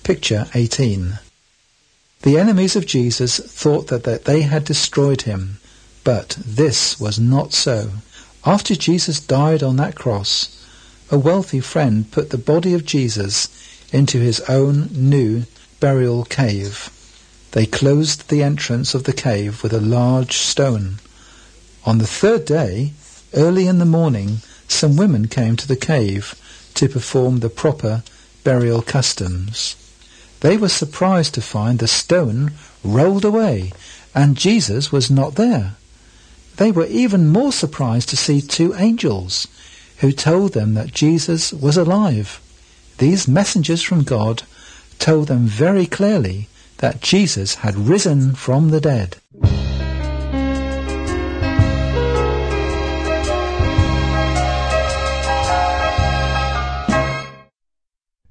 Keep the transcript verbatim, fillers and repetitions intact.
Picture eighteen. The enemies of Jesus thought that, that they had destroyed him, but this was not so. After Jesus died on that cross, a wealthy friend put the body of Jesus into his own new burial cave. They closed the entrance of the cave with a large stone. On the third day, early in the morning, some women came to the cave to perform the proper burial customs. They were surprised to find the stone rolled away and Jesus was not there. They were even more surprised to see two angels who told them that Jesus was alive. These messengers from God told them very clearly that Jesus had risen from the dead.